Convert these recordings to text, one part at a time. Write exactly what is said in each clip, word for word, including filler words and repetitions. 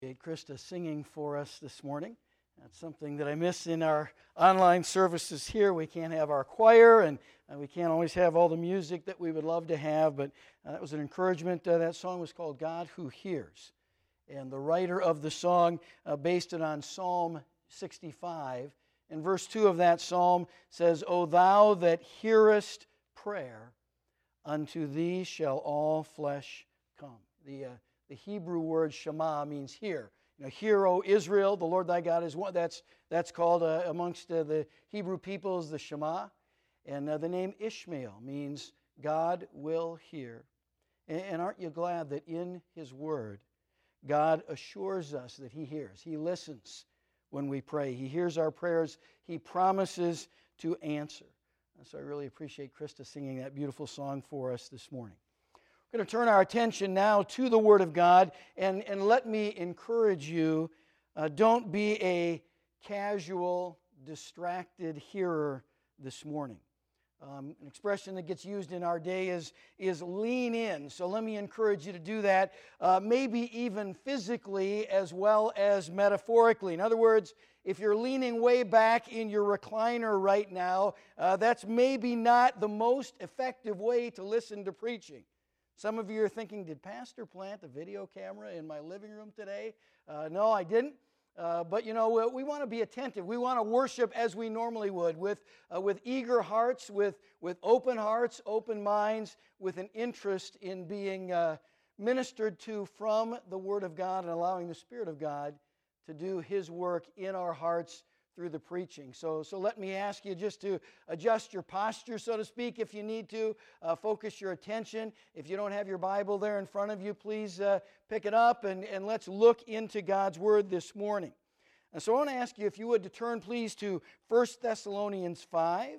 Krista singing for us this morning. That's something that I miss in our online services here. We can't have our choir, and uh, we can't always have all the music that we would love to have, but uh, that was an encouragement. Uh, that song was called God Who Hears. And the writer of the song uh, based it on Psalm sixty-five. And verse two of that psalm says, O thou that hearest prayer, unto thee shall all flesh come. The, uh, the Hebrew word Shema means hear. You know, hear, O Israel, the Lord thy God is one. That's, that's called uh, amongst uh, the Hebrew peoples the Shema. And uh, the name Ishmael means God will hear. And, and aren't you glad that in His Word, God assures us that He hears. He listens when we pray. He hears our prayers. He promises to answer. And so I really appreciate Krista singing that beautiful song for us this morning. We're going to turn our attention now to the Word of God, and, and let me encourage you, uh, don't be a casual, distracted hearer this morning. Um, an expression that gets used in our day is, is lean in. So let me encourage you to do that, uh, maybe even physically as well as metaphorically. In other words, if you're leaning way back in your recliner right now, uh, that's maybe not the most effective way to listen to preaching. Some of you are thinking, did Pastor plant a video camera in my living room today? Uh, no, I didn't. Uh, but, you know, we, we want to be attentive. We want to worship as we normally would, with, uh, with eager hearts, with, with open hearts, open minds, with an interest in being uh, ministered to from the Word of God and allowing the Spirit of God to do His work in our hearts through the preaching. So, so let me ask you just to adjust your posture, so to speak, if you need to. Uh, focus your attention. If you don't have your Bible there in front of you, please uh, pick it up and, and let's look into God's Word this morning. And so I want to ask you, if you would, to turn please to First Thessalonians five.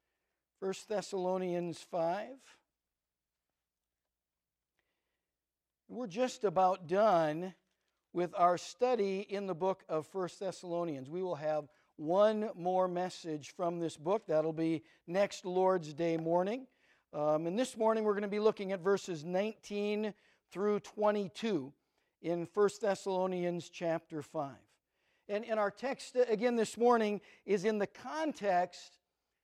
First Thessalonians five. We're just about done with our study in the book of First Thessalonians. We will have one more message from this book. That'll be next Lord's Day morning. Um, and this morning we're going to be looking at verses nineteen through twenty-two in First Thessalonians chapter five. And, and our text again this morning is in the context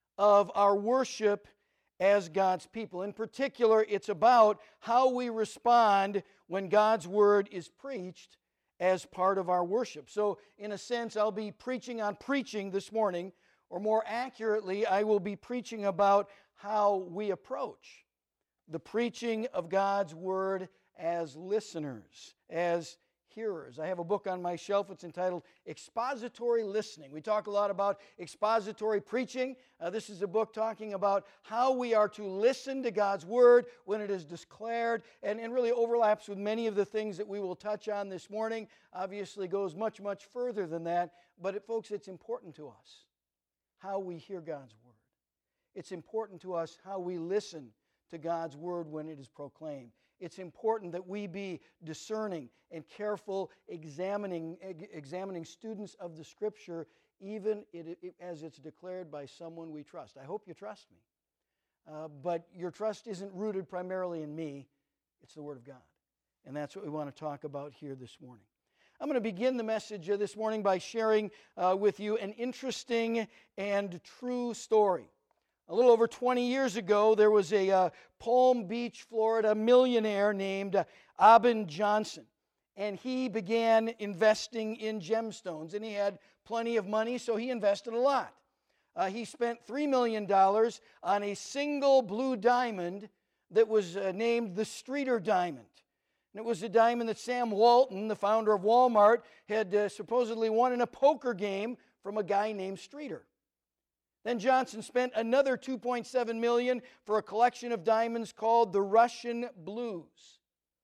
of our worship as God's people. In particular, it's about how we respond when God's Word is preached as part of our worship. So, in a sense, I'll be preaching on preaching this morning, or more accurately, I will be preaching about how we approach the preaching of God's Word as listeners, as hearers. I have a book on my shelf. It's entitled Expository Listening. We talk a lot about expository preaching. Uh, this is a book talking about how we are to listen to God's Word when it is declared, and, and really overlaps with many of the things that we will touch on this morning. Obviously goes much, much further than that. But it, folks, it's important to us how we hear God's Word. It's important to us how we listen to God's Word when it is proclaimed. It's important that we be discerning and careful, examining, examining students of the Scripture, even it, it, as it's declared by someone we trust. I hope you trust me. Uh, but your trust isn't rooted primarily in me. It's the Word of God. And that's what we want to talk about here this morning. I'm going to begin the message uh, this morning by sharing uh, with you an interesting and true story. A little over twenty years ago, there was a uh, Palm Beach, Florida millionaire named uh, Abin Johnson. And he began investing in gemstones. And he had plenty of money, so he invested a lot. Uh, he spent three million dollars on a single blue diamond that was uh, named the Streeter Diamond. And it was a diamond that Sam Walton, the founder of Walmart, had uh, supposedly won in a poker game from a guy named Streeter. Then Johnson spent another two point seven million dollars for a collection of diamonds called the Russian Blues.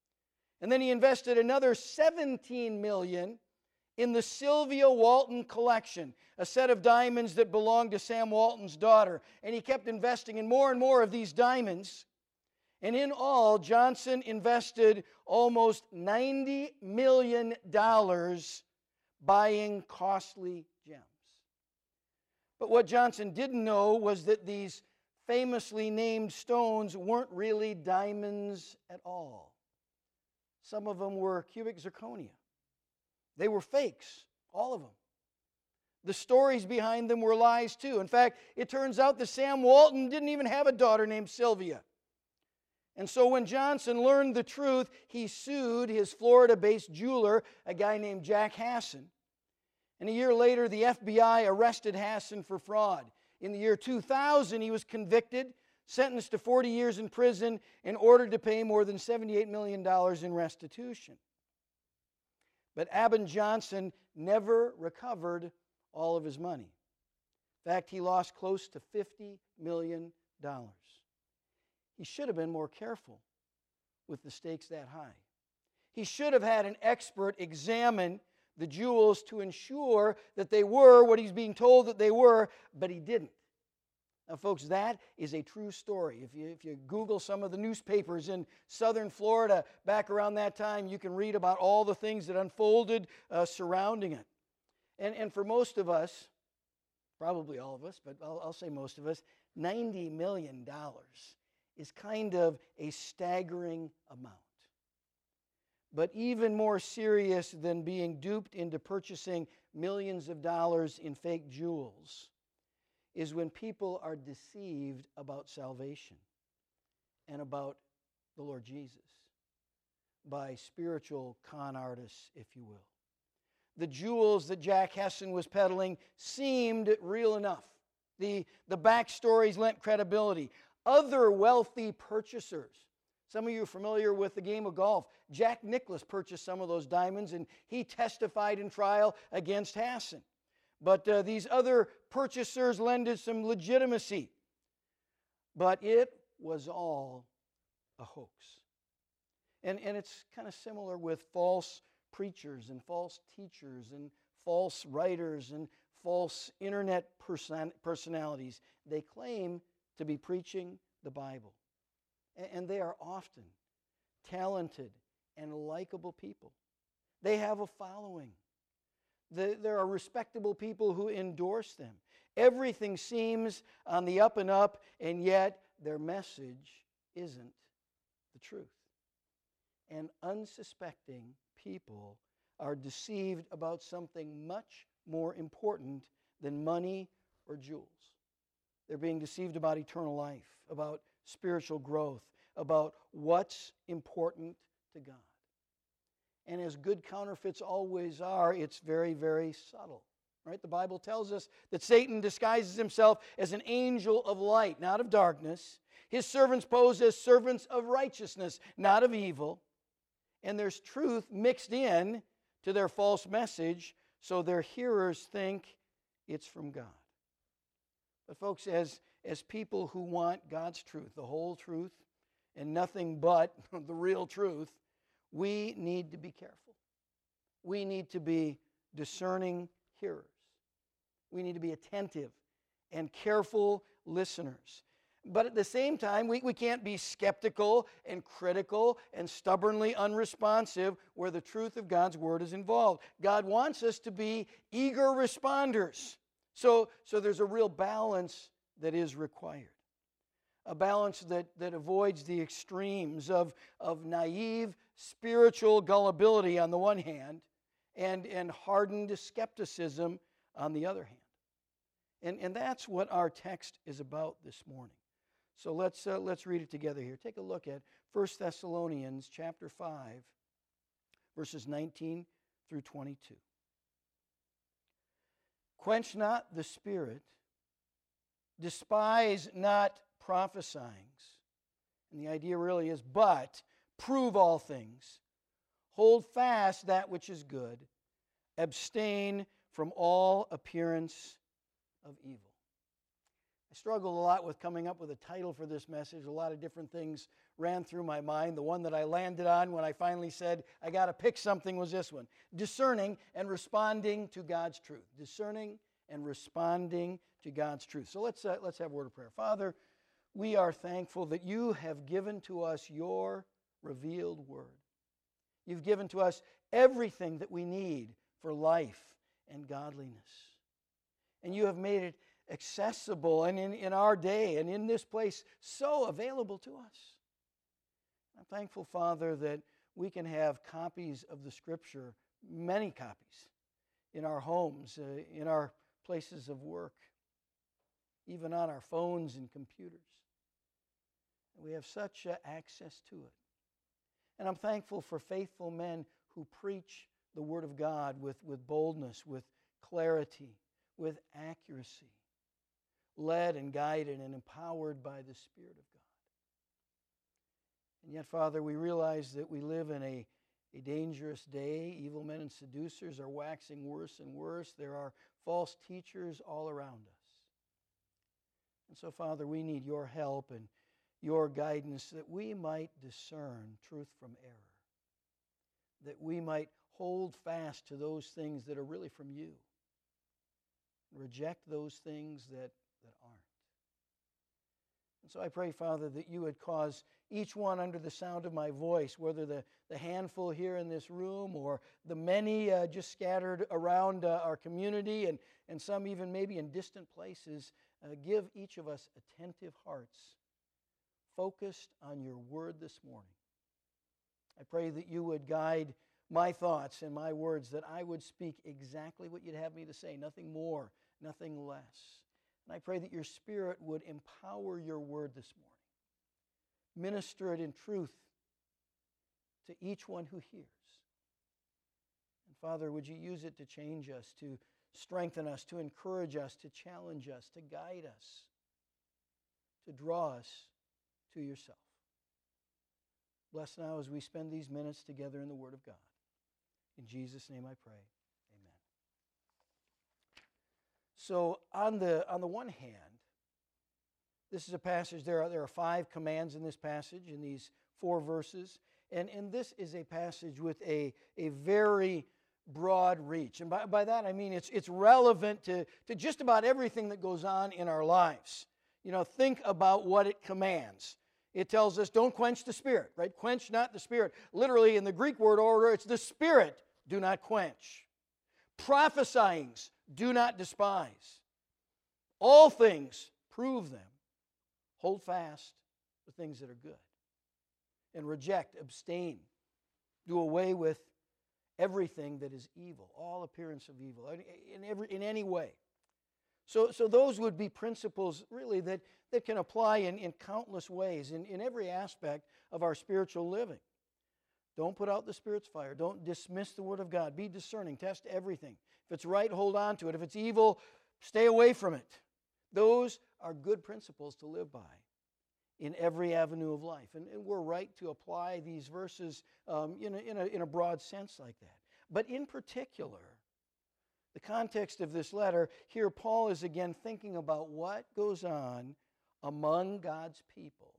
And then he invested another seventeen million dollars in the Sylvia Walton collection, a set of diamonds that belonged to Sam Walton's daughter. And he kept investing in more and more of these diamonds. And in all, Johnson invested almost ninety million dollars buying costly gems. But what Johnson didn't know was that these famously named stones weren't really diamonds at all. Some of them were cubic zirconia. They were fakes, all of them. The stories behind them were lies too. In fact, it turns out that Sam Walton didn't even have a daughter named Sylvia. And so when Johnson learned the truth, he sued his Florida-based jeweler, a guy named Jack Hasson. And a year later, the F B I arrested Hasson for fraud. In the year two thousand, he was convicted, sentenced to forty years in prison, and ordered to pay more than seventy-eight million dollars in restitution. But Abin Johnson never recovered all of his money. In fact, he lost close to fifty million dollars. He should have been more careful with the stakes that high. He should have had an expert examine the jewels to ensure that they were what he's being told that they were, but he didn't. Now, folks, that is a true story. If you, if you Google some of the newspapers in southern Florida back around that time, you can read about all the things that unfolded uh, surrounding it. And, and for most of us, probably all of us, but I'll, I'll say most of us, ninety million dollars is kind of a staggering amount. But even more serious than being duped into purchasing millions of dollars in fake jewels is when people are deceived about salvation and about the Lord Jesus by spiritual con artists, if you will. The jewels that Jack Hasson was peddling seemed real enough. The, the backstories lent credibility. Other wealthy purchasers, some of you are familiar with the game of golf. Jack Nicklaus purchased some of those diamonds, and he testified in trial against Hasson. But uh, these other purchasers lended some legitimacy. But it was all a hoax. And, and it's kind of similar with false preachers and false teachers and false writers and false internet person, personalities. They claim to be preaching the Bible. And, and they are often talented and likable people. They have a following. The, there are respectable people who endorse them. Everything seems on the up and up, and yet their message isn't the truth. And unsuspecting people are deceived about something much more important than money or jewels. They're being deceived about eternal life, about spiritual growth, about what's important to God. And as good counterfeits always are, it's very, very subtle. Right? The Bible tells us that Satan disguises himself as an angel of light, not of darkness. His servants pose as servants of righteousness, not of evil. And there's truth mixed in to their false message, so their hearers think it's from God. But folks, as, as people who want God's truth, the whole truth, and nothing but the real truth, we need to be careful. We need to be discerning hearers. We need to be attentive and careful listeners. But at the same time, we, we can't be skeptical and critical and stubbornly unresponsive where the truth of God's Word is involved. God wants us to be eager responders. So, so there's a real balance that is required. A balance that, that avoids the extremes of, of naive spiritual gullibility on the one hand and, and hardened skepticism on the other hand. And, and that's what our text is about this morning. So let's, uh, let's read it together here. Take a look at First Thessalonians chapter five, verses nineteen through twenty-two. Quench not the spirit, despise not prophesying. And the idea really is, but prove all things, hold fast that which is good, abstain from all appearance of evil. I struggled a lot with coming up with a title for this message. A lot of different things ran through my mind. The one that I landed on when I finally said, I got to pick something, was this one. Discerning and responding to God's truth. Discerning and responding to God's truth. So let's, uh, let's have a word of prayer. Father, we are thankful that you have given to us your revealed word. You've given to us everything that we need for life and godliness. And you have made it accessible and in, in our day and in this place so available to us. I'm thankful, Father, that we can have copies of the Scripture many copies in our homes, uh, in our places of work, even on our phones and computers. We have such uh, access to it. And I'm thankful for faithful men who preach the Word of God with, with boldness, with clarity, with accuracy, led and guided and empowered by the Spirit of God. And yet, Father, we realize that we live in a, a dangerous day. Evil men and seducers are waxing worse and worse. There are false teachers all around us. And so, Father, we need your help and your guidance that we might discern truth from error, that we might hold fast to those things that are really from you, reject those things that, that aren't. And so I pray, Father, that you would cause each one under the sound of my voice, whether the, the handful here in this room or the many uh, just scattered around uh, our community and, and some even maybe in distant places, uh, give each of us attentive hearts focused on your word this morning. I pray that you would guide my thoughts and my words, that I would speak exactly what you'd have me to say, nothing more, nothing less. And I pray that your Spirit would empower your word this morning. Minister it in truth to each one who hears. And Father, would you use it to change us, to strengthen us, to encourage us, to challenge us, to guide us, to draw us to yourself. Bless now as we spend these minutes together in the Word of God. In Jesus' name I pray. Amen. So on the on the one hand, this is a passage, there are, there are five commands in this passage, in these four verses. And, and this is a passage with a, a very broad reach. And by, by that I mean it's, it's relevant to, to just about everything that goes on in our lives. You know, think about what it commands. It tells us don't quench the Spirit, right? Quench not the Spirit. Literally in the Greek word order, it's the Spirit do not quench. Prophesyings do not despise. All things prove them. Hold fast the things that are good. And reject, abstain. Do away with everything that is evil, all appearance of evil, in, every, in any way. So, so those would be principles, really, that, that can apply in, in countless ways, in, in every aspect of our spiritual living. Don't put out the Spirit's fire. Don't dismiss the Word of God. Be discerning. Test everything. If it's right, hold on to it. If it's evil, stay away from it. Those are good principles to live by in every avenue of life. And, and we're right to apply these verses um, in, a, in, a, in a broad sense like that. But in particular, the context of this letter, here Paul is again thinking about what goes on among God's people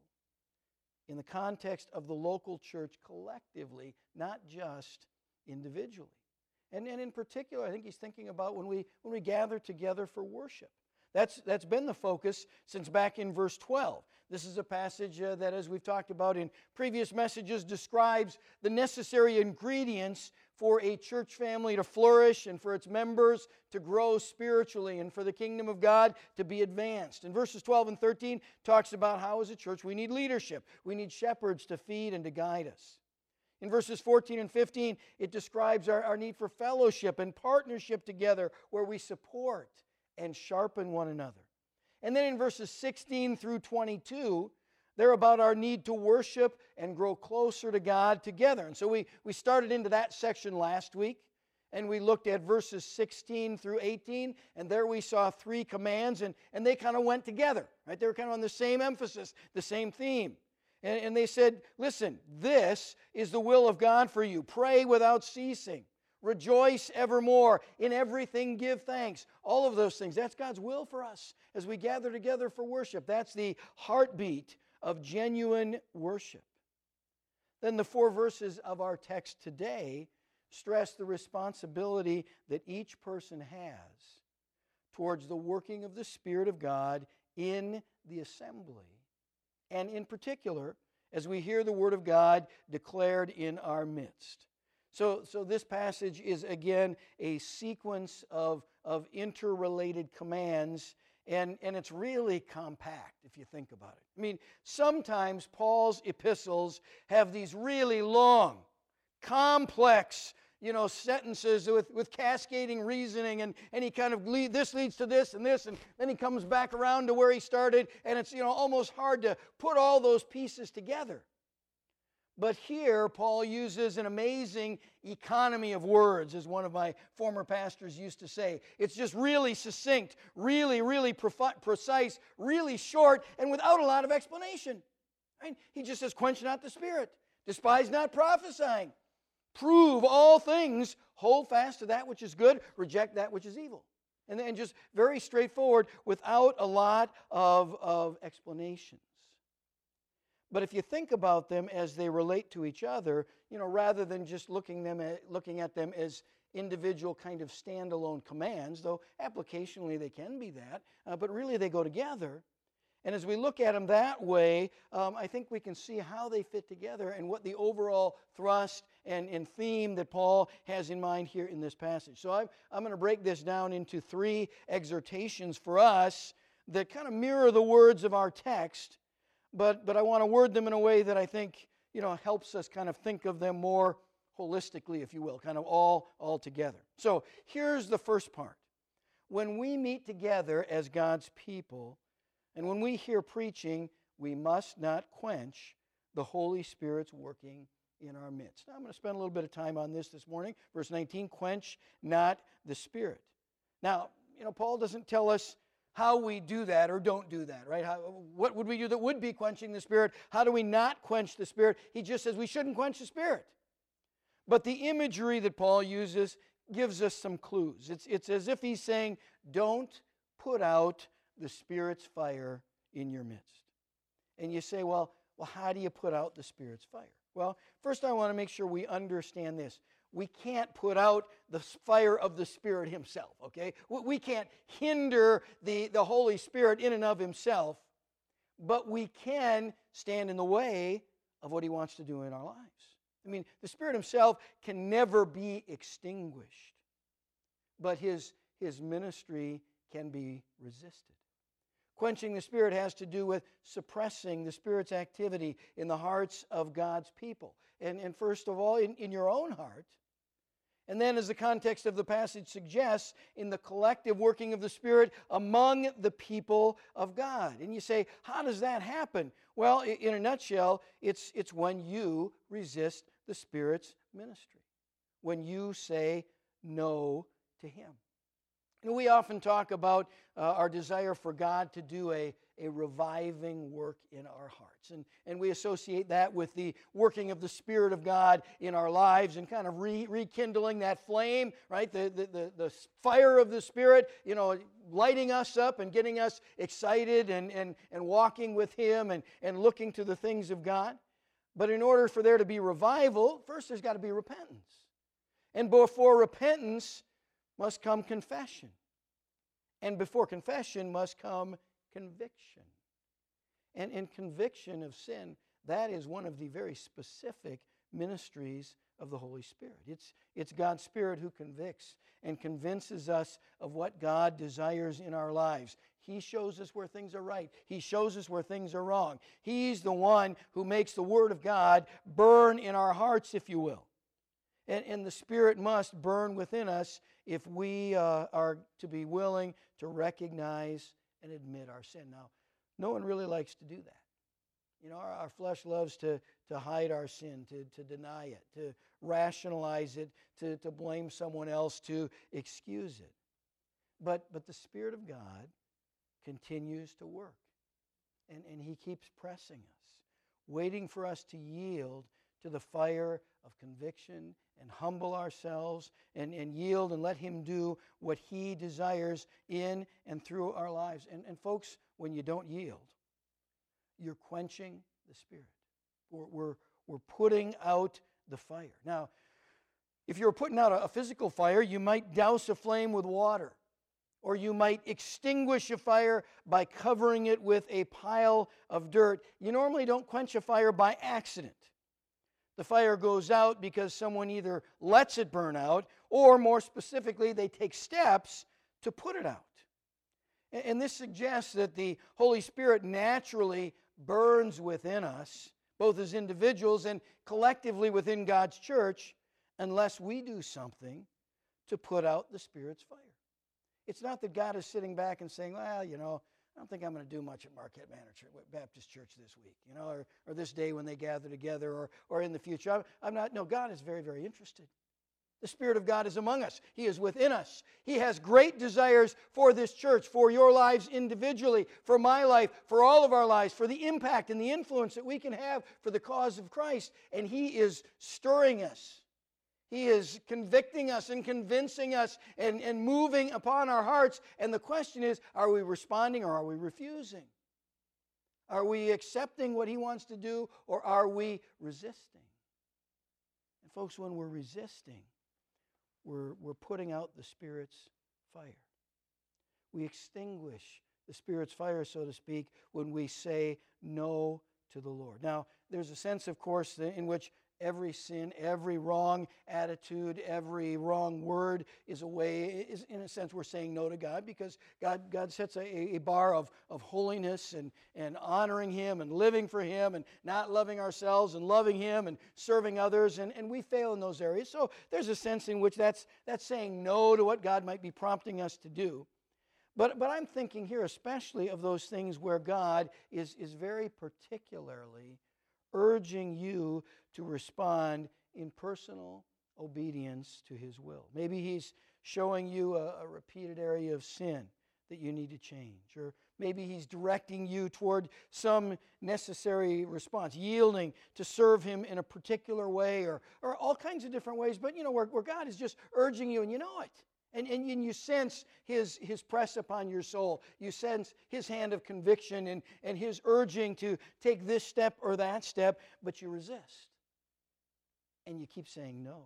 in the context of the local church collectively, not just individually. And, and in particular, I think he's thinking about when we, when we gather together for worship. That's, that's been the focus since back in verse twelve. This is a passage uh, that, as we've talked about in previous messages, describes the necessary ingredients for a church family to flourish and for its members to grow spiritually and for the kingdom of God to be advanced. And verses twelve and thirteen talks about how as a church we need leadership. We need shepherds to feed and to guide us. In verses fourteen and fifteen, it describes our, our need for fellowship and partnership together where we support and sharpen one another. And then in verses sixteen through twenty-two, they're about our need to worship and grow closer to God together. And so we, we started into that section last week, and we looked at verses sixteen through eighteen, and there we saw three commands, and, and they kind of went together, right? They were kind of on the same emphasis, the same theme. And, and they said, listen, this is the will of God for you. Pray without ceasing. Rejoice evermore. In everything give thanks. All of those things. That's God's will for us as we gather together for worship. That's the heartbeat of genuine worship. Then the four verses of our text today stress the responsibility that each person has towards the working of the Spirit of God in the assembly. And in particular, as we hear the Word of God declared in our midst. So, so this passage is, again, a sequence of, of interrelated commands, and, and it's really compact, if you think about it. I mean, sometimes Paul's epistles have these really long, complex, you know, sentences with, with cascading reasoning, and, and he kind of, lead, this leads to this and this, and then he comes back around to where he started, and it's, you know, almost hard to put all those pieces together. But here, Paul uses an amazing economy of words, as one of my former pastors used to say. It's just really succinct, really, really precise, really short, and without a lot of explanation. Right? He just says, quench not the Spirit, despise not prophesying, prove all things, hold fast to that which is good, reject that which is evil. And then just very straightforward, without a lot of, of explanations. But if you think about them as they relate to each other, you know, rather than just looking them at, looking at them as individual kind of standalone commands, though applicationally they can be that, uh, but really they go together. And as we look at them that way, um, I think we can see how they fit together and what the overall thrust and, and theme that Paul has in mind here in this passage. So I'm, I'm going to break this down into three exhortations for us that kind of mirror the words of our text. But, but I want to word them in a way that I think, you know, helps us kind of think of them more holistically, if you will, kind of all, all together. So here's the first part. When we meet together as God's people, and when we hear preaching, we must not quench the Holy Spirit's working in our midst. Now I'm going to spend a little bit of time on this this morning. Verse nineteen, quench not the Spirit. Now, you know, Paul doesn't tell us how we do that or don't do that, right? How, what would we do that would be quenching the Spirit? How do we not quench the Spirit? He just says we shouldn't quench the Spirit. But the imagery that Paul uses gives us some clues. It's, it's as if he's saying, don't put out the Spirit's fire in your midst. And you say, well, well, how do you put out the Spirit's fire? Well, first I want to make sure we understand this. We can't put out the fire of the Spirit himself, okay? We can't hinder the, the Holy Spirit in and of himself, but we can stand in the way of what he wants to do in our lives. I mean, the Spirit himself can never be extinguished, but his, his ministry can be resisted. Quenching the Spirit has to do with suppressing the Spirit's activity in the hearts of God's people. And, and first of all, in, in your own heart. And then, as the context of the passage suggests, in the collective working of the Spirit among the people of God. And you say, how does that happen? Well, in a nutshell, it's, it's when you resist the Spirit's ministry. When you say no to Him. And we often talk about uh, our desire for God to do a, a reviving work in our hearts. And, and we associate that with the working of the Spirit of God in our lives and kind of re, rekindling that flame, right? The, the, the, the fire of the Spirit, you know, lighting us up and getting us excited and, and, and walking with Him and, and looking to the things of God. But in order for there to be revival, first there's got to be repentance. And before repentance must come confession. And before confession must come conviction. And in conviction of sin, that is one of the very specific ministries of the Holy Spirit. It's, it's God's Spirit who convicts and convinces us of what God desires in our lives. He shows us where things are right. He shows us where things are wrong. He's the one who makes the Word of God burn in our hearts, if you will. And, and the Spirit must burn within us if we uh, are to be willing to recognize and admit our sin. Now, no one really likes to do that. You know, our, our flesh loves to, to hide our sin, to, to deny it, to rationalize it, to, to blame someone else, to excuse it. But, but the Spirit of God continues to work. And, and He keeps pressing us, waiting for us to yield to the fire of conviction and humble ourselves and, and yield and let Him do what He desires in and through our lives. And, and folks, when you don't yield, you're quenching the Spirit. We're, we're, we're putting out the fire. Now, if you're putting out a, a physical fire, you might douse a flame with water. Or you might extinguish a fire by covering it with a pile of dirt. You normally don't quench a fire by accident. The fire goes out because someone either lets it burn out, or more specifically, they take steps to put it out. And this suggests that the Holy Spirit naturally burns within us, both as individuals and collectively within God's church, unless we do something to put out the Spirit's fire. It's not that God is sitting back and saying, well, you know, I don't think I'm going to do much at Marquette Manor Church, Baptist Church this week, you know, or, or this day when they gather together, or, or in the future. I'm, I'm not, no, God is very, very interested. The Spirit of God is among us. He is within us. He has great desires for this church, for your lives individually, for my life, for all of our lives, for the impact and the influence that we can have for the cause of Christ. And He is stirring us. He is convicting us and convincing us and, and moving upon our hearts. And the question is, are we responding or are we refusing? Are we accepting what He wants to do, or are we resisting? And folks, when we're resisting, We're, we're putting out the Spirit's fire. We extinguish the Spirit's fire, so to speak, when we say no to the Lord. Now, there's a sense, of course, in which every sin, every wrong attitude, every wrong word is a way, is in a sense, we're saying no to God, because God, God sets a, a bar of, of holiness and, and honoring Him and living for Him and not loving ourselves and loving Him and serving others, and, and we fail in those areas. So there's a sense in which that's, that's saying no to what God might be prompting us to do. But, but I'm thinking here especially of those things where God is, is very particularly urging you to respond in personal obedience to His will. Maybe He's showing you a, a repeated area of sin that you need to change. Or maybe He's directing you toward some necessary response, yielding to serve Him in a particular way, or, or all kinds of different ways. But, you know, where, where God is just urging you, and you know it. And, and, and you sense his, his press upon your soul. You sense His hand of conviction and, and His urging to take this step or that step, but you resist. And you keep saying no.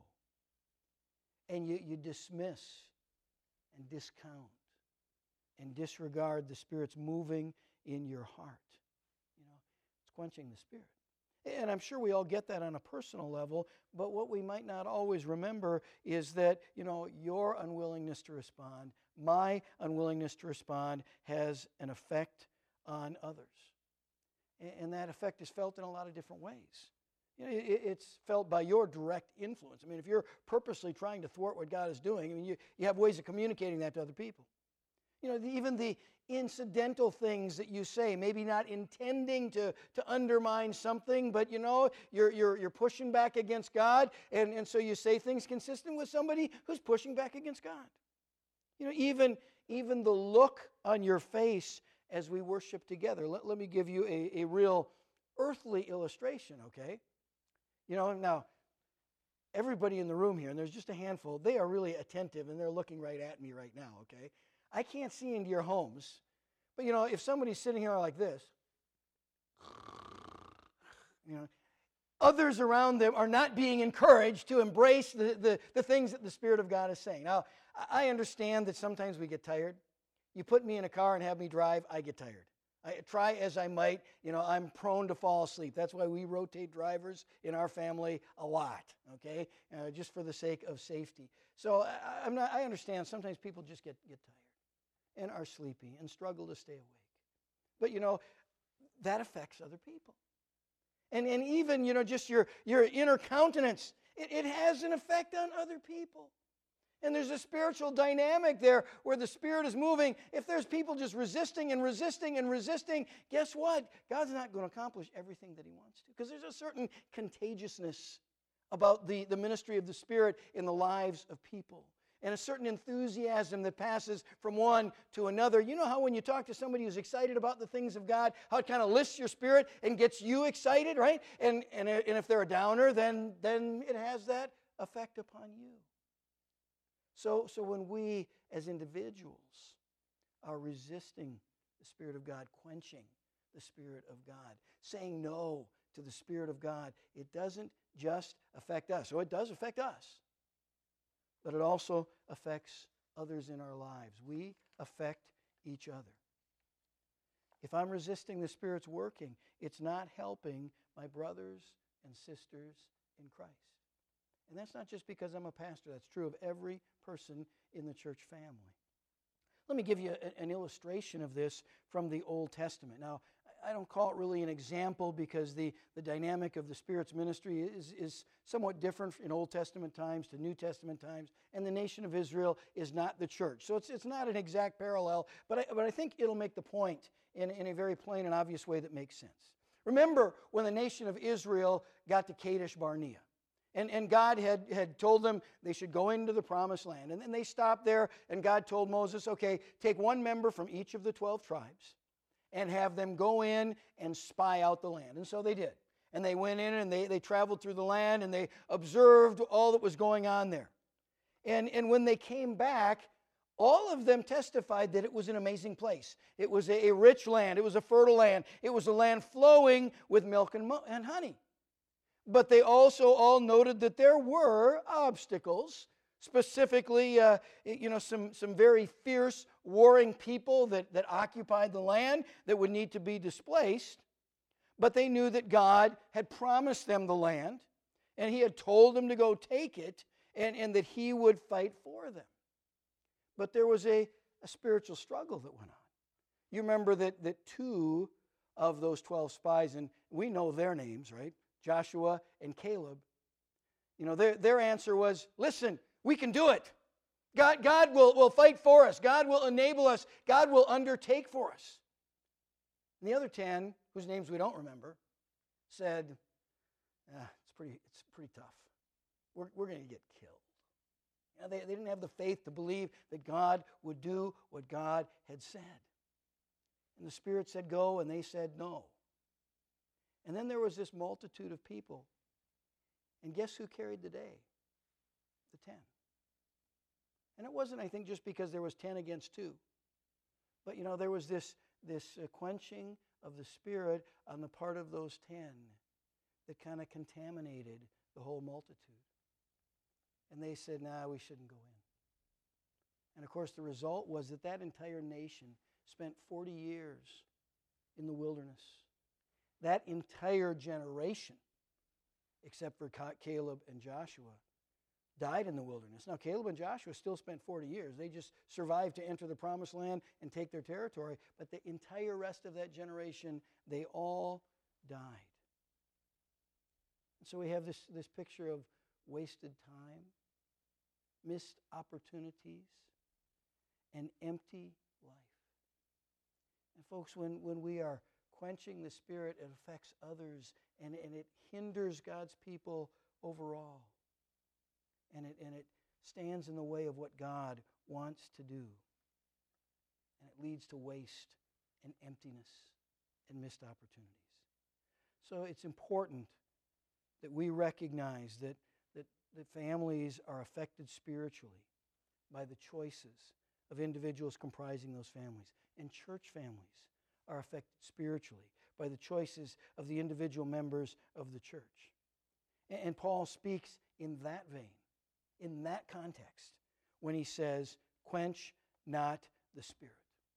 And you, you dismiss and discount and disregard the Spirit's moving in your heart. You know, it's quenching the Spirit. And I'm sure we all get that on a personal level, but what we might not always remember is that, you know, your unwillingness to respond, my unwillingness to respond, has an effect on others. And that effect is felt in a lot of different ways. You know, it's felt by your direct influence. I mean, if you're purposely trying to thwart what God is doing, I mean, you, you have ways of communicating that to other people. You know, even the incidental things that you say, maybe not intending to, to undermine something, but you know, you're, you're, you're pushing back against God, and, and so you say things consistent with somebody who's pushing back against God. You know, even, even the look on your face as we worship together. Let, let me give you a, a real earthly illustration, okay? You know, now, everybody in the room here, and there's just a handful, they are really attentive, and they're looking right at me right now, okay? I can't see into your homes, but, you know, if somebody's sitting here like this, you know, others around them are not being encouraged to embrace the, the, the things that the Spirit of God is saying. Now, I understand that sometimes we get tired. You put me in a car and have me drive, I get tired. I try as I might, you know, I'm prone to fall asleep. That's why we rotate drivers in our family a lot, okay, uh, just for the sake of safety. So I, I'm not, I understand sometimes people just get, get tired and are sleepy and struggle to stay awake. But, you know, that affects other people. And, and even, you know, just your, your inner countenance, it, it has an effect on other people. And there's a spiritual dynamic there where the Spirit is moving. If there's people just resisting and resisting and resisting, guess what? God's not going to accomplish everything that He wants to. Because there's a certain contagiousness about the, the ministry of the Spirit in the lives of people. And a certain enthusiasm that passes from one to another. You know how when you talk to somebody who's excited about the things of God, how it kind of lifts your spirit and gets you excited, right? And, and, and if they're a downer, then, then it has that effect upon you. So, so when we as individuals are resisting the Spirit of God, quenching the Spirit of God, saying no to the Spirit of God, it doesn't just affect us. So it does affect us, but it also affects others in our lives. We affect each other. If I'm resisting the Spirit's working, it's not helping my brothers and sisters in Christ. And that's not just because I'm a pastor. That's true of every person in the church family. Let me give you a, an illustration of this from the Old Testament. Now, I don't call it really an example because the, the dynamic of the Spirit's ministry is, is somewhat different in Old Testament times to New Testament times, and the nation of Israel is not the church. So it's, it's not an exact parallel, but I, but I think it'll make the point in, in a very plain and obvious way that makes sense. Remember when the nation of Israel got to Kadesh Barnea, and, and God had, had told them they should go into the promised land, and then they stopped there, and God told Moses, okay, take one member from each of the twelve tribes, and have them go in and spy out the land. And so they did. And they went in and they, they traveled through the land and they observed all that was going on there. And, and when they came back, all of them testified that it was an amazing place. It was a, a rich land. It was a fertile land. It was a land flowing with milk and, mo- and honey. But they also all noted that there were obstacles. Specifically, uh, you know, some, some very fierce warring people that, that occupied the land that would need to be displaced. But they knew that God had promised them the land, and He had told them to go take it, and, and that He would fight for them. But there was a, a spiritual struggle that went on. You remember that, that two of those twelve spies, and we know their names, right? Joshua and Caleb. You know, their, their answer was, listen, we can do it. God, God will, will fight for us. God will enable us. God will undertake for us. And the other ten, whose names we don't remember, said, ah, it's pretty, it's pretty tough. We're, we're going to get killed. You know, they, they didn't have the faith to believe that God would do what God had said. And the Spirit said go, and they said no. And then there was this multitude of people. And guess who carried the day? The ten. And it wasn't, I think, just because there was ten against two. But, you know, there was this, this uh, quenching of the Spirit on the part of those ten that kind of contaminated the whole multitude. And they said, nah, we shouldn't go in. And, of course, the result was that that entire nation spent forty years in the wilderness. That entire generation, except for Caleb and Joshua, died in the wilderness. Now, Caleb and Joshua still spent forty years. They just survived to enter the promised land and take their territory. But the entire rest of that generation, they all died. And so we have this, this picture of wasted time, missed opportunities, and empty life. And folks, when, when we are quenching the Spirit, it affects others, and, and it hinders God's people overall. And it, and it stands in the way of what God wants to do. And it leads to waste and emptiness and missed opportunities. So it's important that we recognize that, that, that families are affected spiritually by the choices of individuals comprising those families. And church families are affected spiritually by the choices of the individual members of the church. And, and Paul speaks in that vein, in that context, when he says, quench not the Spirit.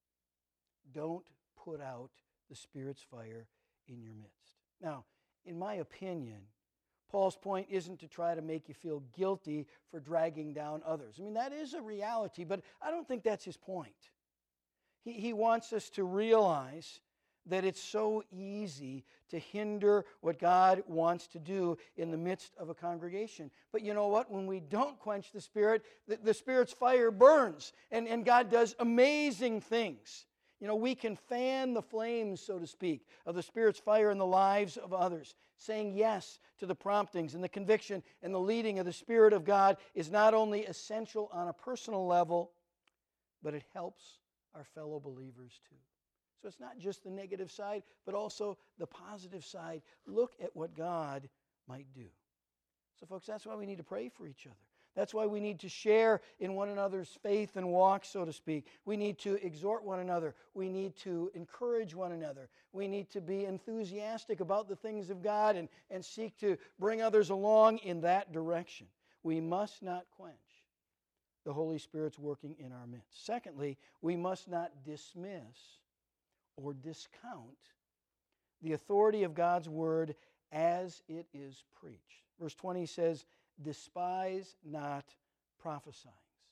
Don't put out the Spirit's fire in your midst. Now, in my opinion, Paul's point isn't to try to make you feel guilty for dragging down others. I mean, that is a reality, but I don't think that's his point. He, he wants us to realize that it's so easy to hinder what God wants to do in the midst of a congregation. But you know what? When we don't quench the Spirit, the, the Spirit's fire burns, and, and God does amazing things. You know, we can fan the flames, so to speak, of the Spirit's fire in the lives of others. Saying yes to the promptings and the conviction and the leading of the Spirit of God is not only essential on a personal level, but it helps our fellow believers too. So it's not just the negative side, but also the positive side. Look at what God might do. So folks, that's why we need to pray for each other. That's why we need to share in one another's faith and walk, so to speak. We need to exhort one another. We need to encourage one another. We need to be enthusiastic about the things of God and, and seek to bring others along in that direction. We must not quench the Holy Spirit's working in our midst. Secondly, we must not dismiss or discount the authority of God's Word as it is preached. Verse twenty says, despise not prophesying.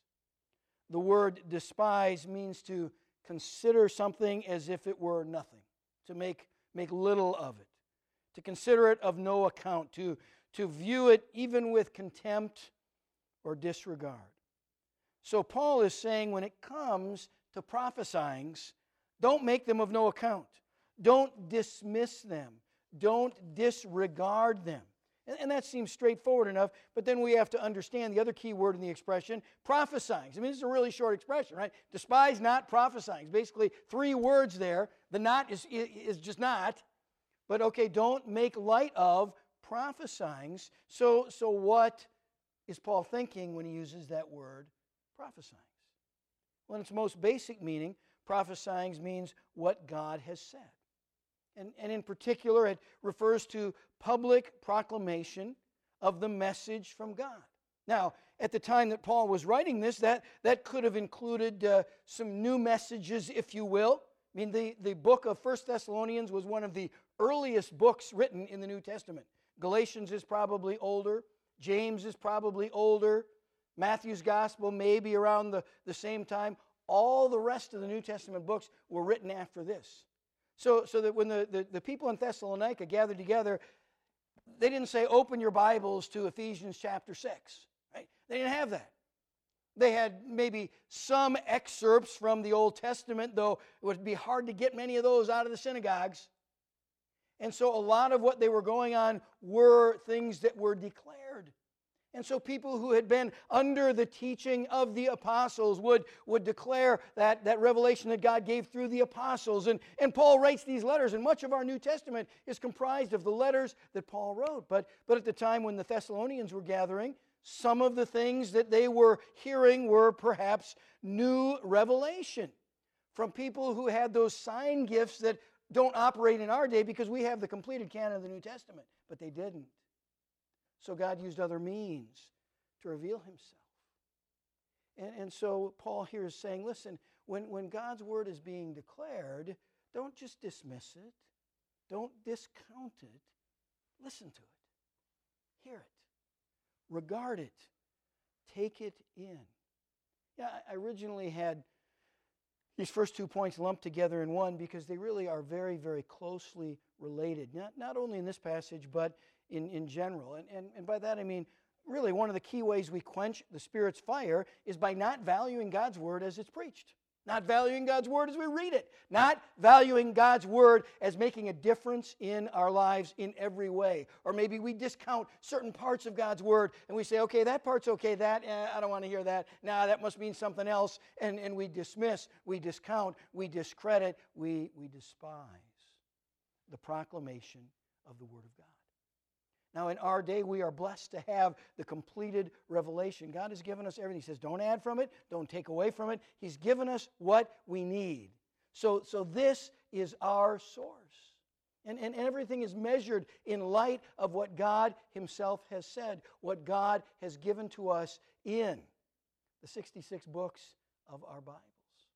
The word despise means to consider something as if it were nothing, to make make little of it, to consider it of no account, to, to view it even with contempt or disregard. So Paul is saying when it comes to prophesying, don't make them of no account. Don't dismiss them. Don't disregard them. And, and that seems straightforward enough, but then we have to understand the other key word in the expression, prophesying. I mean, this is a really short expression, right? Despise not prophesying. Basically, three words there. The not is, is just not. But okay, don't make light of prophesying. So, so what is Paul thinking when he uses that word, prophesying? Well, in its most basic meaning, prophesying means what God has said. And, and in particular, it refers to public proclamation of the message from God. Now, at the time that Paul was writing this, that, that could have included uh, some new messages, if you will. I mean, the, the book of First Thessalonians was one of the earliest books written in the New Testament. Galatians is probably older. James is probably older. Matthew's Gospel maybe around the, the same time. All the rest of the New Testament books were written after this. So, so that when the, the, the people in Thessalonica gathered together, they didn't say, open your Bibles to Ephesians chapter six. Right? They didn't have that. They had maybe some excerpts from the Old Testament, though it would be hard to get many of those out of the synagogues. And so a lot of what they were going on were things that were declared. And so people who had been under the teaching of the apostles would, would declare that, that revelation that God gave through the apostles. And, and Paul writes these letters, and much of our New Testament is comprised of the letters that Paul wrote. But, but at the time when the Thessalonians were gathering, some of the things that they were hearing were perhaps new revelation from people who had those sign gifts that don't operate in our day because we have the completed canon of the New Testament. But they didn't. So God used other means to reveal himself. And, and so Paul here is saying, listen, when, when God's word is being declared, don't just dismiss it. Don't discount it. Listen to it. Hear it. Regard it. Take it in. Yeah, I originally had these first two points lumped together in one because they really are very, very closely related. Not, not only in this passage, but in, in general. And, and, and by that I mean, really one of the key ways we quench the Spirit's fire is by not valuing God's word as it's preached. Not valuing God's word as we read it. Not valuing God's word as making a difference in our lives in every way. Or maybe we discount certain parts of God's word and we say, okay, that part's okay, that, eh, I don't want to hear that. Nah, that must mean something else. And, and we dismiss, we discount, we discredit, we, we despise the proclamation of the word of God. Now, in our day, we are blessed to have the completed revelation. God has given us everything. He says, don't add from it, don't take away from it. He's given us what we need. So, so this is our source. And, and everything is measured in light of what God himself has said, what God has given to us in the sixty-six books of our Bibles.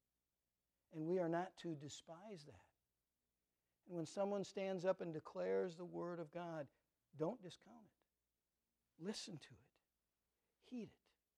And we are not to despise that. And when someone stands up and declares the word of God, don't discount it. Listen to it. Heed it.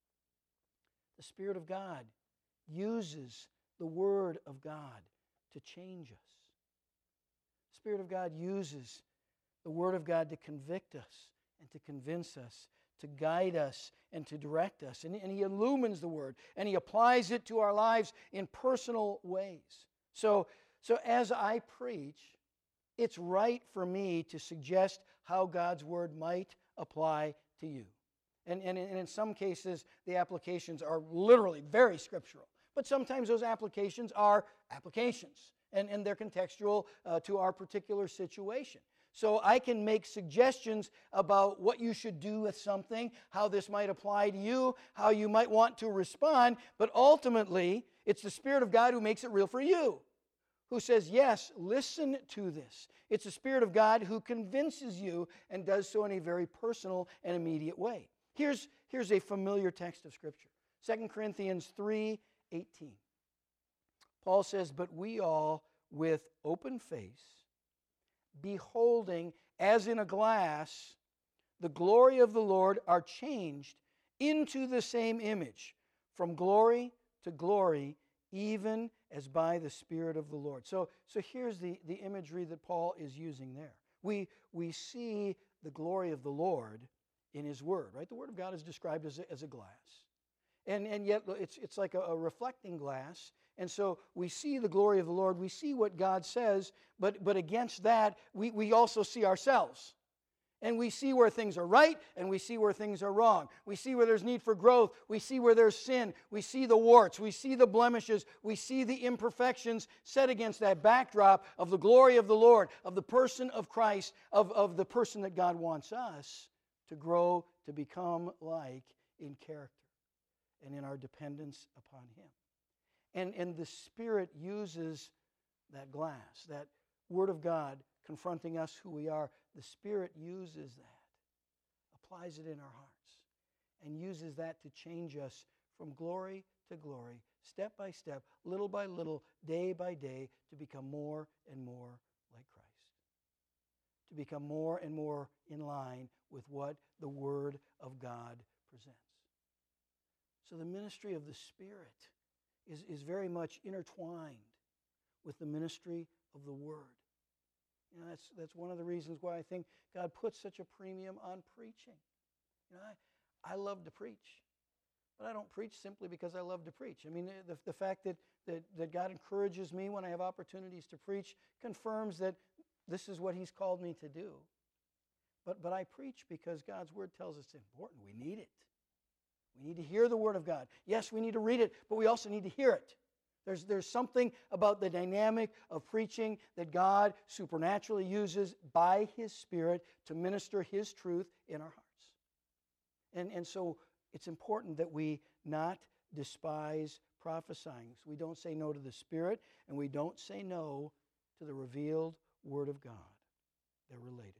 The Spirit of God uses the Word of God to change us. The Spirit of God uses the Word of God to convict us and to convince us, to guide us and to direct us. And, and He illumines the Word and He applies it to our lives in personal ways. So, so as I preach, it's right for me to suggest how God's Word might apply to you. And, and, and in some cases, the applications are literally very scriptural. But sometimes those applications are applications, and, and they're contextual uh, to our particular situation. So I can make suggestions about what you should do with something, how this might apply to you, how you might want to respond, but ultimately, it's the Spirit of God who makes it real for you, who says, yes, listen to this. It's the Spirit of God who convinces you and does so in a very personal and immediate way. Here's, here's a familiar text of Scripture. Second Corinthians three eighteen. Paul says, but we all with open face, beholding as in a glass the glory of the Lord, are changed into the same image, from glory to glory, even as by the Spirit of the Lord. So, so here's the, the imagery that Paul is using there. We, we see the glory of the Lord in His Word, right? The Word of God is described as a, as a glass. And, and yet it's, it's like a, a reflecting glass. And so we see the glory of the Lord. We see what God says, but, but against that, we, we also see ourselves. And we see where things are right, and we see where things are wrong. We see where there's need for growth. We see where there's sin. We see the warts. We see the blemishes. We see the imperfections set against that backdrop of the glory of the Lord, of the person of Christ, of, of the person that God wants us to grow, to become like in character and in our dependence upon Him. And, and the Spirit uses that glass, that Word of God confronting us who we are. The Spirit uses that, applies it in our hearts, and uses that to change us from glory to glory, step by step, little by little, day by day, to become more and more like Christ, to become more and more in line with what the Word of God presents. So the ministry of the Spirit is, is very much intertwined with the ministry of the Word. You know, that's, that's one of the reasons why I think God puts such a premium on preaching. You know, I, I love to preach, but I don't preach simply because I love to preach. I mean, the, the fact that, that, that God encourages me when I have opportunities to preach confirms that this is what He's called me to do. But, but I preach because God's Word tells us it's important. We need it. We need to hear the Word of God. Yes, we need to read it, but we also need to hear it. There's, there's something about the dynamic of preaching that God supernaturally uses by His Spirit to minister His truth in our hearts. And, and so it's important that we not despise prophesying. So we don't say no to the Spirit, and we don't say no to the revealed Word of God. They're related.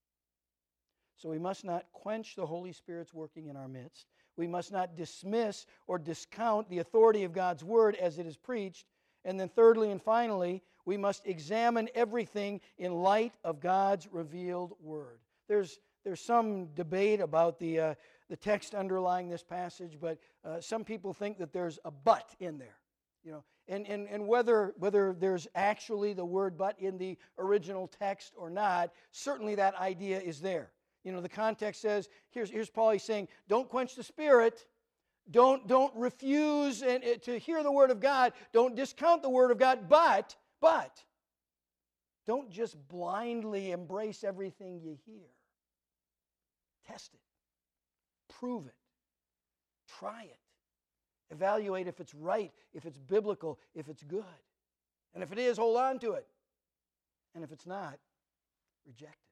So we must not quench the Holy Spirit's working in our midst. We must not dismiss or discount the authority of God's Word as it is preached. And then thirdly and finally, we must examine everything in light of God's revealed Word. There's, there's some debate about the, uh, the text underlying this passage, but uh, some people think that there's a but in there. You know, and, and, and whether, whether there's actually the word but in the original text or not, certainly that idea is there. You know, the context says, here's, here's Paul, he's saying, don't quench the Spirit. Don't, don't refuse and, uh, to hear the Word of God. Don't discount the Word of God, but, but, don't just blindly embrace everything you hear. Test it. Prove it. Try it. Evaluate if it's right, if it's biblical, if it's good. And if it is, hold on to it. And if it's not, reject it.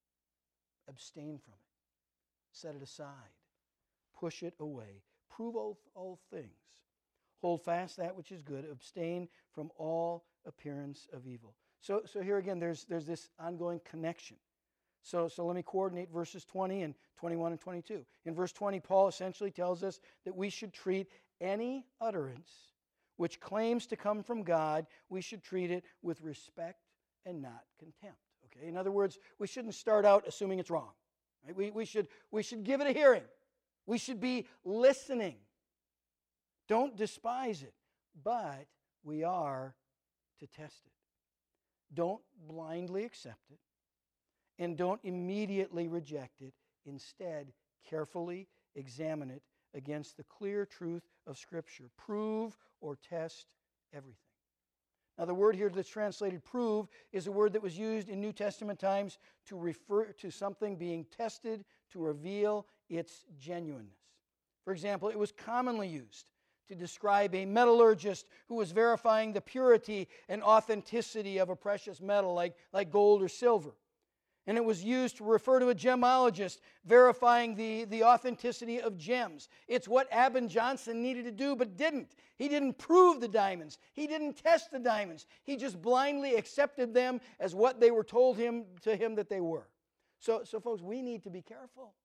Abstain from it. Set it aside. Push it away. Prove all, all things. Hold fast that which is good. Abstain from all appearance of evil. So, so here again, there's, there's this ongoing connection. So, so let me coordinate verses twenty and twenty-one and twenty-two. In verse twenty, Paul essentially tells us that we should treat any utterance which claims to come from God, we should treat it with respect and not contempt. Okay? In other words, we shouldn't start out assuming it's wrong. Right? We, we, should, we should give it a hearing. We should be listening. Don't despise it, but we are to test it. Don't blindly accept it, and don't immediately reject it. Instead, carefully examine it against the clear truth of Scripture. Prove or test everything. Now, the word here that's translated prove is a word that was used in New Testament times to refer to something being tested to reveal its genuineness. For example, it was commonly used to describe a metallurgist who was verifying the purity and authenticity of a precious metal like, like gold or silver. And it was used to refer to a gemologist verifying the, the authenticity of gems. It's what Abin Johnson needed to do but didn't. He didn't prove the diamonds. He didn't test the diamonds. He just blindly accepted them as what they were told him to him that they were. So, so folks, we need to be careful.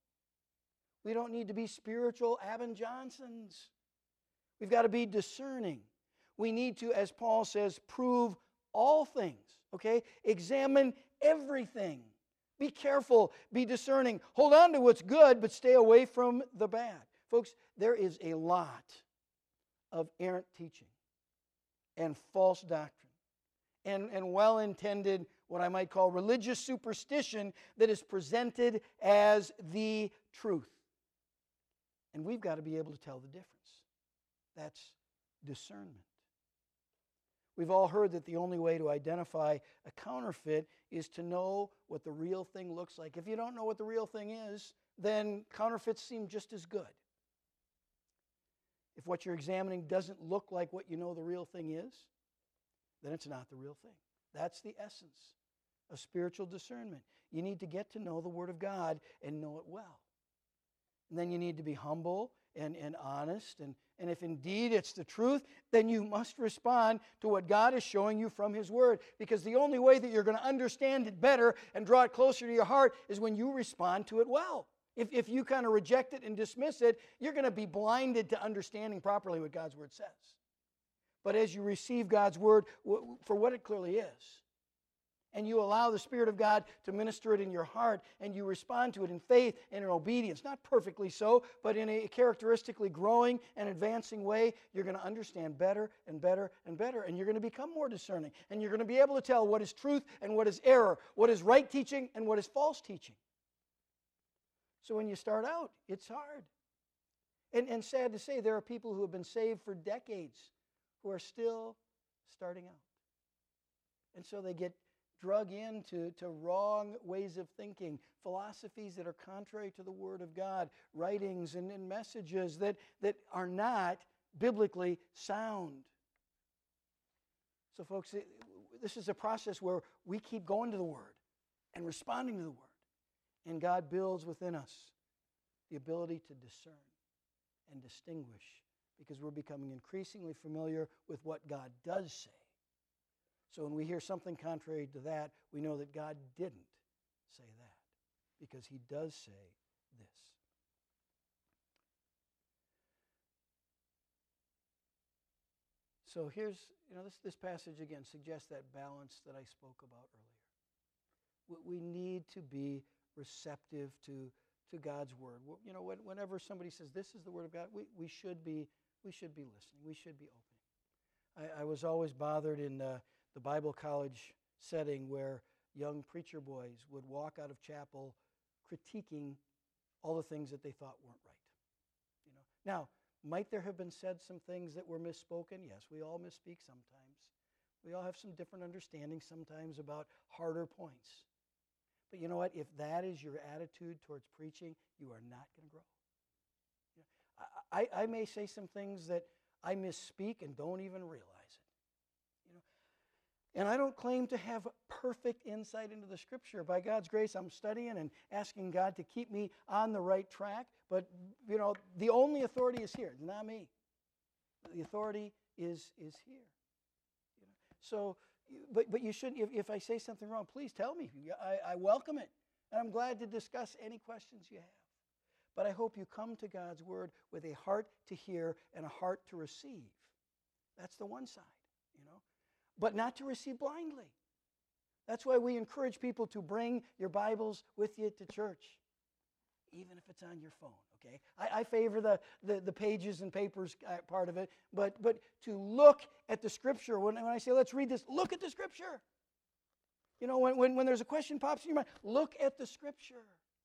We don't need to be spiritual Abin Johnsons. We've got to be discerning. We need to, as Paul says, prove all things. Okay? Examine everything. Be careful, be discerning. Hold on to what's good, but stay away from the bad. Folks, there is a lot of errant teaching and false doctrine, and, and well-intended, what I might call religious superstition that is presented as the truth. And we've got to be able to tell the difference. That's discernment. We've all heard that the only way to identify a counterfeit is to know what the real thing looks like. If you don't know what the real thing is, then counterfeits seem just as good. If what you're examining doesn't look like what you know the real thing is, then it's not the real thing. That's the essence of spiritual discernment. You need to get to know the Word of God and know it well. And then you need to be humble and, and honest. And, and if indeed it's the truth, then you must respond to what God is showing you from His Word. Because the only way that you're going to understand it better and draw it closer to your heart is when you respond to it well. If, if you kind of reject it and dismiss it, you're going to be blinded to understanding properly what God's Word says. But as you receive God's Word for what it clearly is, and you allow the Spirit of God to minister it in your heart, and you respond to it in faith and in obedience, not perfectly so, but in a characteristically growing and advancing way, you're going to understand better and better and better, and you're going to become more discerning, and you're going to be able to tell what is truth and what is error, what is right teaching and what is false teaching. So when you start out, it's hard. And, and sad to say, there are people who have been saved for decades who are still starting out. And so they get drug into to wrong ways of thinking, philosophies that are contrary to the Word of God, writings and, and messages that, that are not biblically sound. So folks, it, this is a process where we keep going to the Word and responding to the Word. And God builds within us the ability to discern and distinguish, because we're becoming increasingly familiar with what God does say. So when we hear something contrary to that, we know that God didn't say that, because He does say this. So here's, you know, this, this passage again suggests that balance that I spoke about earlier. We, we need to be receptive to, to God's Word. You know, when, whenever somebody says this is the Word of God, we, we should be we should be listening. We should be opening. I, I was always bothered in uh, the Bible college setting where young preacher boys would walk out of chapel critiquing all the things that they thought weren't right. You know, now, might there have been said some things that were misspoken? Yes, we all misspeak sometimes. We all have some different understandings sometimes about harder points. But you know what? If that is your attitude towards preaching, you are not going to grow. You know, I, I, I may say some things that I misspeak and don't even realize it. You know, and I don't claim to have perfect insight into the Scripture. By God's grace, I'm studying and asking God to keep me on the right track. But you know, the only authority is here, not me. The authority is is here. You know, so. But but you shouldn't, if, if I say something wrong, please tell me. I, I welcome it. And I'm glad to discuss any questions you have. But I hope you come to God's Word with a heart to hear and a heart to receive. That's the one side, you know. But not to receive blindly. That's why we encourage people to bring your Bibles with you to church, even if it's on your phone. Okay, I, I favor the, the, the pages and papers part of it, but but to look at the Scripture. When, when I say let's read this, look at the Scripture. You know, when, when, when there's a question pops in your mind, look at the Scripture.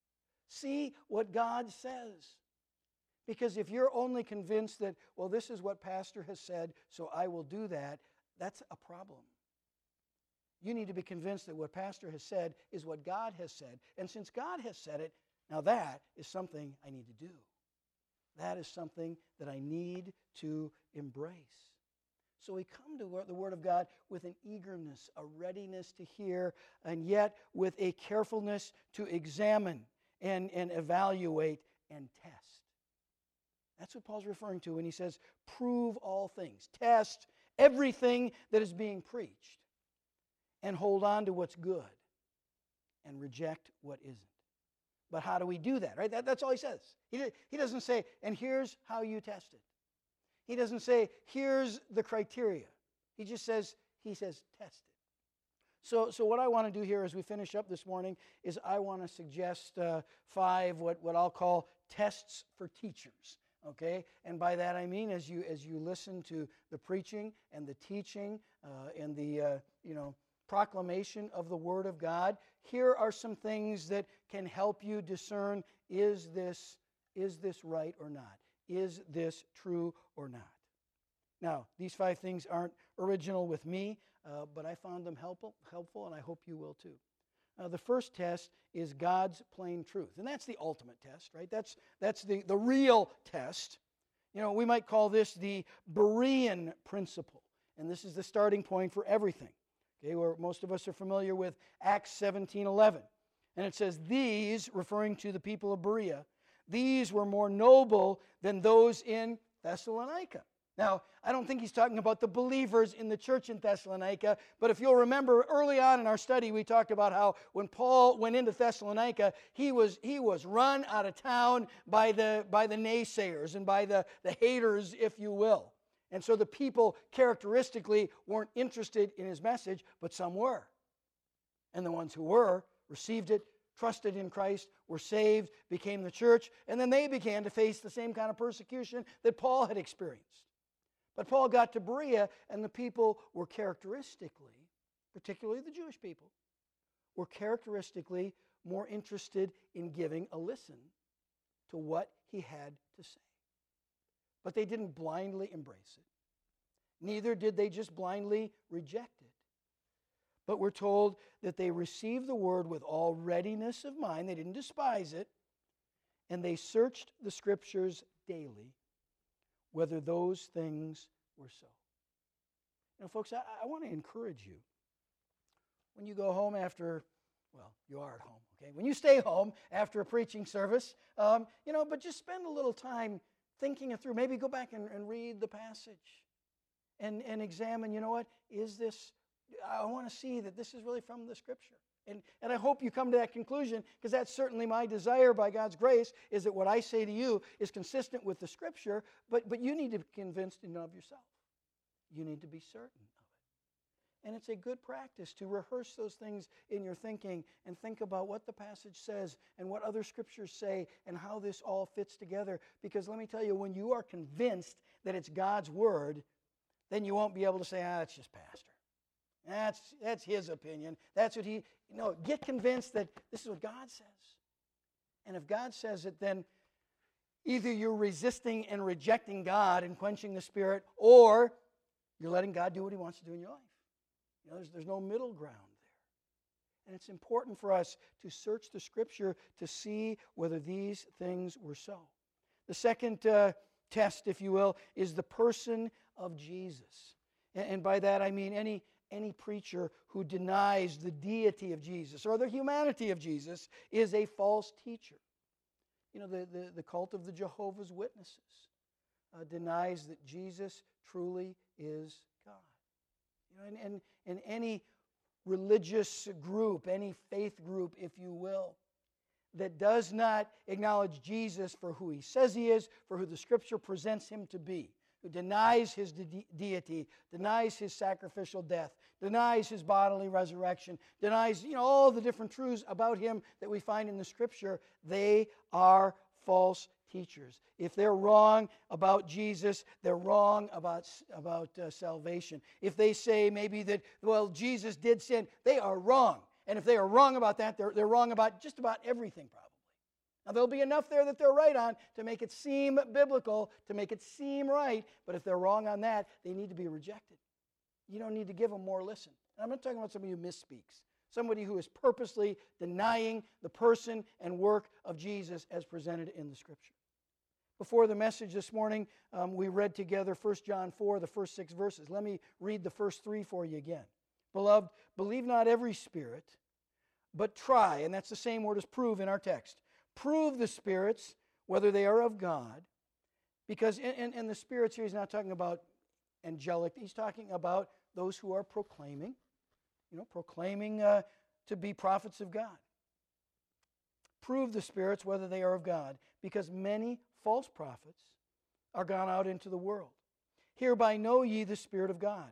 See what God says. Because if you're only convinced that, well, this is what Pastor has said, so I will do that, that's a problem. You need to be convinced that what Pastor has said is what God has said. And since God has said it, now that is something I need to do. That is something that I need to embrace. So we come to the Word of God with an eagerness, a readiness to hear, and yet with a carefulness to examine and, and evaluate and test. That's what Paul's referring to when he says, prove all things. Test everything that is being preached and hold on to what's good and reject what isn't. But how do we do that, right? That, that's all he says. He, he doesn't say, and here's how you test it. He doesn't say, here's the criteria. He just says, he says, test it. So, so what I want to do here as we finish up this morning is I want to suggest uh, five what, what I'll call tests for teachers. Okay? And by that I mean as you as you listen to the preaching and the teaching uh, and the uh, you know proclamation of the Word of God, here are some things that can help you discern, is this is this right or not? Is this true or not? Now, these five things aren't original with me, uh, but I found them helpful, helpful, and I hope you will too. Uh, the first test is God's plain truth. And that's the ultimate test, right? That's, that's the, the real test. You know, we might call this the Berean principle. And this is the starting point for everything. Okay, where most of us are familiar with Acts seventeen eleven. And it says, these, referring to the people of Berea, these were more noble than those in Thessalonica. Now, I don't think he's talking about the believers in the church in Thessalonica, but if you'll remember early on in our study, we talked about how when Paul went into Thessalonica, he was, he was run out of town by the, by the naysayers and by the, the haters, if you will. And so the people characteristically weren't interested in his message, but some were. And the ones who were received it, trusted in Christ, were saved, became the church, and then they began to face the same kind of persecution that Paul had experienced. But Paul got to Berea, and the people were characteristically, particularly the Jewish people, were characteristically more interested in giving a listen to what he had to say. But they didn't blindly embrace it. Neither did they just blindly reject it. But we're told that they received the word with all readiness of mind. They didn't despise it. And they searched the Scriptures daily, whether those things were so. You know, folks, I, I want to encourage you. When you go home after, well, you are at home, okay? When you stay home after a preaching service, um, you know, but just spend a little time thinking it through. Maybe go back and, and read the passage and, and examine, you know what, is this, I want to see that this is really from the Scripture. And, and I hope you come to that conclusion, because that's certainly my desire by God's grace, is that what I say to you is consistent with the Scripture, but, but you need to be convinced in and of yourself. You need to be certain of it. And it's a good practice to rehearse those things in your thinking and think about what the passage says and what other Scriptures say and how this all fits together. Because let me tell you, when you are convinced that it's God's Word, then you won't be able to say, ah, it's just Pastor. That's, that's his opinion. That's what he, you know, get convinced that this is what God says. And if God says it, then either you're resisting and rejecting God and quenching the Spirit, or you're letting God do what he wants to do in your life. You know, there's, there's no middle ground there. And it's important for us to search the Scripture to see whether these things were so. The second uh, test, if you will, is the person of Jesus. And, and by that I mean any Any preacher who denies the deity of Jesus or the humanity of Jesus is a false teacher. You know, the, the, the cult of the Jehovah's Witnesses uh, denies that Jesus truly is God. You know, and, and, and any religious group, any faith group, if you will, that does not acknowledge Jesus for who he says he is, for who the Scripture presents him to be, who denies his de- deity, denies his sacrificial death, denies his bodily resurrection, denies, you know, all the different truths about him that we find in the Scripture, they are false teachers. If they're wrong about Jesus, they're wrong about, about uh, salvation. If they say maybe that, well, Jesus did sin, they are wrong. And if they are wrong about that, they're, they're wrong about just about everything, probably. Now, there'll be enough there that they're right on to make it seem biblical, to make it seem right, but if they're wrong on that, they need to be rejected. You don't need to give them more listen. And I'm not talking about somebody who misspeaks, somebody who is purposely denying the person and work of Jesus as presented in the Scripture. Before the message this morning, um, we read together First John four, the first six verses. Let me read the first three for you again. Beloved, believe not every spirit, but try, and that's the same word as prove in our text. Prove the spirits, whether they are of God, because in, in, in the spirits here, he's not talking about angelic. He's talking about those who are proclaiming, you know, proclaiming uh, to be prophets of God. Prove the spirits, whether they are of God, because many false prophets are gone out into the world. Hereby know ye the Spirit of God.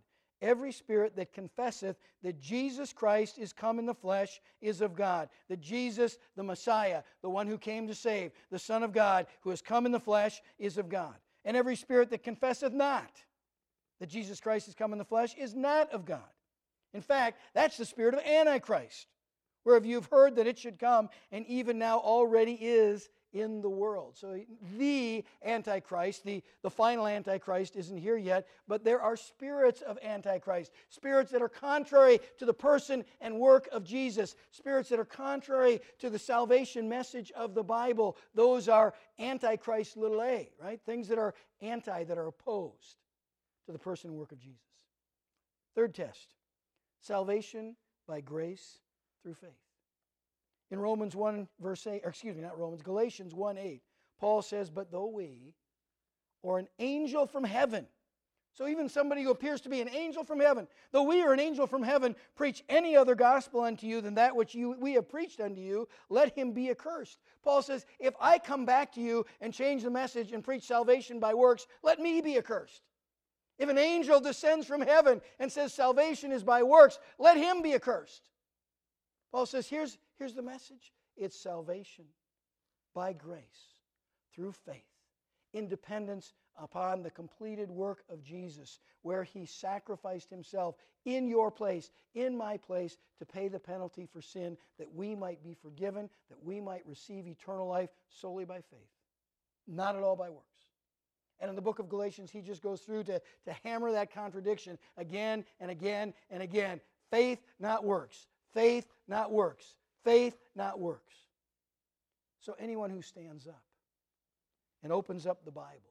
every spirit that confesseth that Jesus Christ is come in the flesh is of God. That Jesus, the Messiah, the one who came to save, the Son of God, who has come in the flesh, is of God. And every spirit that confesseth not that Jesus Christ is come in the flesh is not of God. In fact, that's the spirit of Antichrist, whereof you've heard that it should come, and even now already is in the world. So the Antichrist, the, the final Antichrist isn't here yet, but there are spirits of Antichrist, spirits that are contrary to the person and work of Jesus, spirits that are contrary to the salvation message of the Bible. Those are Antichrist little a, right? Things that are anti, that are opposed to the person and work of Jesus. Third test, salvation by grace through faith. In Romans one, verse eight, or excuse me, not Romans, Galatians one eight, Paul says, but though we, or an angel from heaven, so even somebody who appears to be an angel from heaven, though we are an angel from heaven, preach any other gospel unto you than that which you, we have preached unto you, let him be accursed. Paul says, if I come back to you and change the message and preach salvation by works, let me be accursed. If an angel descends from heaven and says salvation is by works, let him be accursed. Paul says, here's, here's the message. It's salvation by grace, through faith, in dependence upon the completed work of Jesus, where he sacrificed himself in your place, in my place, to pay the penalty for sin, that we might be forgiven, that we might receive eternal life solely by faith, not at all by works. And in the book of Galatians, he just goes through to, to hammer that contradiction again and again and again. Faith, not works. Faith, not works. Faith, not works. So anyone who stands up and opens up the Bible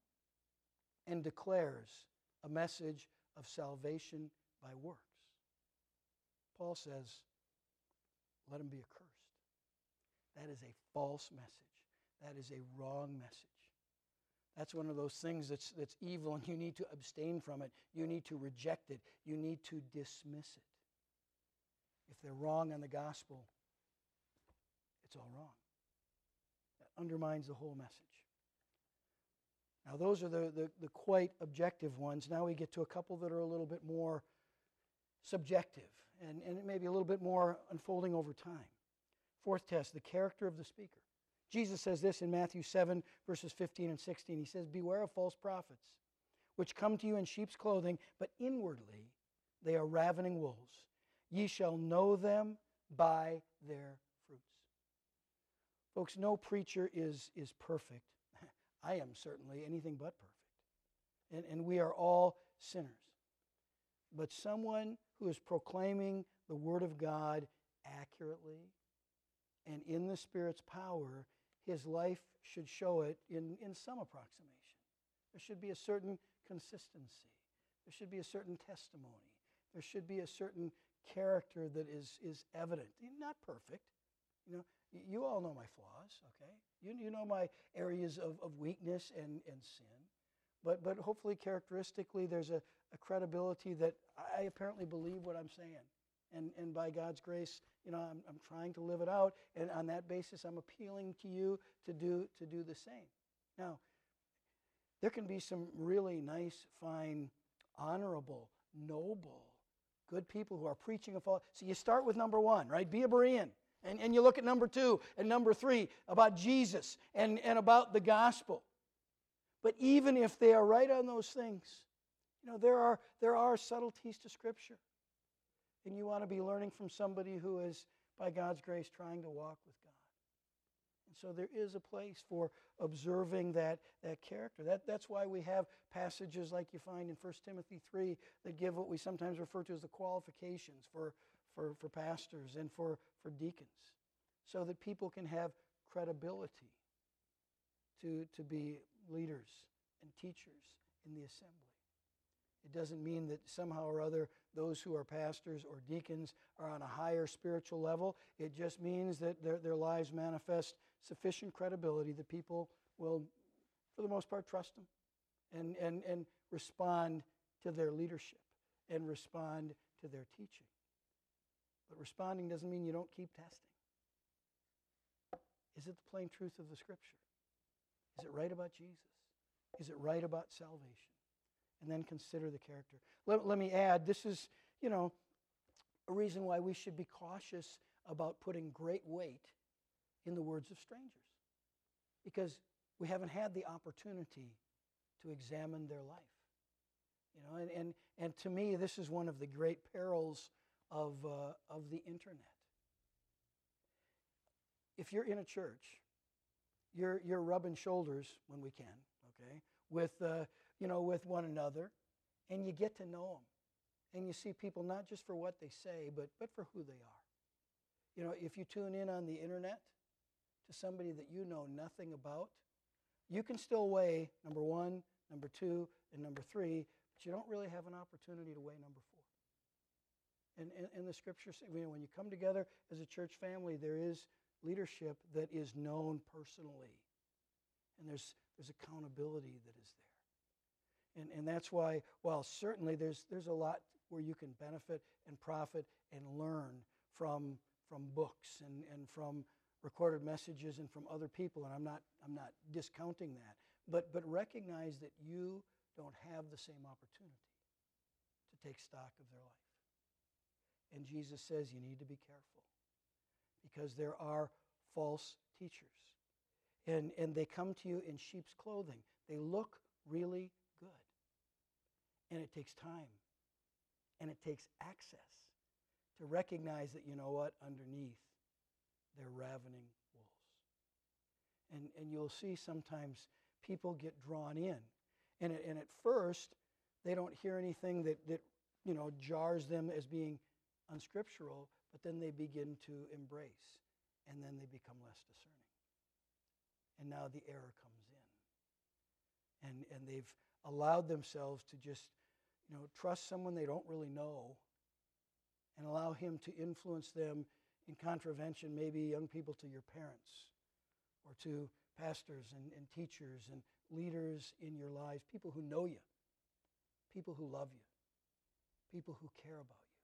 and declares a message of salvation by works, Paul says, let him be accursed. That is a false message. That is a wrong message. That's one of those things that's, that's evil, and you need to abstain from it. You need to reject it. You need to dismiss it. If they're wrong on the gospel, it's all wrong. That undermines the whole message. Now, those are the, the, the quite objective ones. Now we get to a couple that are a little bit more subjective, and, and it may be a little bit more unfolding over time. Fourth test, the character of the speaker. Jesus says this in Matthew seven, verses fifteen and sixteen. He says, beware of false prophets, which come to you in sheep's clothing, but inwardly they are ravening wolves. Ye shall know them by their fruits. Folks, no preacher is, is perfect. I am certainly anything but perfect. And, and we are all sinners. But someone who is proclaiming the Word of God accurately and in the Spirit's power, his life should show it in, in some approximation. There should be a certain consistency. There should be a certain testimony. There should be a certain character that is, is evident. Not perfect. You know, you all know my flaws, okay? You, you know my areas of, of weakness and, and sin. But, but hopefully, characteristically, there's a, a credibility that I apparently believe what I'm saying. And, and by God's grace, you know, I'm, I'm trying to live it out. And on that basis, I'm appealing to you to do, to do the same. Now, there can be some really nice, fine, honorable, noble, good people who are preaching a false. So you start with number one, right? Be a Berean. And, and you look at number two and number three about Jesus and, and about the gospel. But even if they are right on those things, you know, there are, there are subtleties to Scripture. And you want to be learning from somebody who is, by God's grace, trying to walk with God. And so there is a place for observing that, that character. That, that's why we have passages like you find in First Timothy three that give what we sometimes refer to as the qualifications for, for, for pastors and for, for deacons, so that people can have credibility to, to be leaders and teachers in the assembly. It doesn't mean that somehow or other those who are pastors or deacons are on a higher spiritual level. It just means that their, their lives manifest sufficient credibility that people will, for the most part, trust them and, and, and respond to their leadership and respond to their teaching. But responding doesn't mean you don't keep testing. Is it the plain truth of the Scripture? Is it right about Jesus? Is it right about salvation? and then consider the character. Let, let me add, this is, you know, a reason why we should be cautious about putting great weight in the words of strangers, because we haven't had the opportunity to examine their life. You know, and, and, and to me, this is one of the great perils of, uh, of the internet. If you're in a church, you're, you're rubbing shoulders when we can, okay, with, uh, you know, with one another, and you get to know them. And you see people not just for what they say, but, but for who they are. You know, if you tune in on the internet to somebody that you know nothing about, you can still weigh number one, number two, and number three, but you don't really have an opportunity to weigh number four. And, and, and the scriptures say, you know, when you come together as a church family, there is leadership that is known personally. And there's, there's accountability that is there. And, and that's why, while certainly there's, there's a lot where you can benefit and profit and learn from, from books and, and from recorded messages and from other people, and I'm not, I'm not discounting that, but, but recognize that you don't have the same opportunity to take stock of their life. And Jesus says you need to be careful because there are false teachers. And, and they come to you in sheep's clothing. They look really good. And it takes time. And it takes access to recognize that, you know what, underneath, they're ravening wolves. And, and you'll see sometimes people get drawn in. And, it, and at first, they don't hear anything that, that, you know, jars them as being unscriptural, but then they begin to embrace, and then they become less discerning. And now the error comes in. And, and they've allowed themselves to just, you know, trust someone they don't really know and allow him to influence them in contravention, maybe young people, to your parents or to pastors and, and teachers and leaders in your lives, people who know you, people who love you, people who care about you.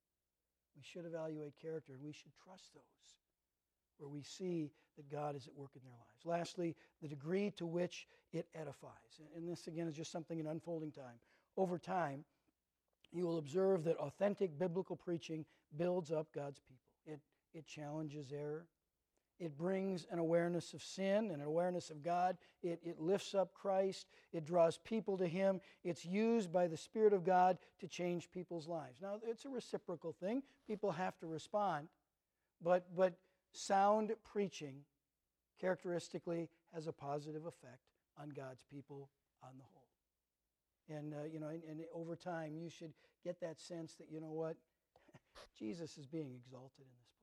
We should evaluate character, and we should trust those where we see that God is at work in their lives. Lastly, the degree to which it edifies. And this, again, is just something in unfolding time. Over time, you will observe that authentic biblical preaching builds up God's people. It, it challenges error. It brings an awareness of sin and an awareness of God. It, it lifts up Christ. It draws people to Him. It's used by the Spirit of God to change people's lives. Now, it's a reciprocal thing. People have to respond. But, but sound preaching characteristically has a positive effect on God's people on the whole. And, uh, you know, and, and over time, you should get that sense that, you know what, Jesus is being exalted in this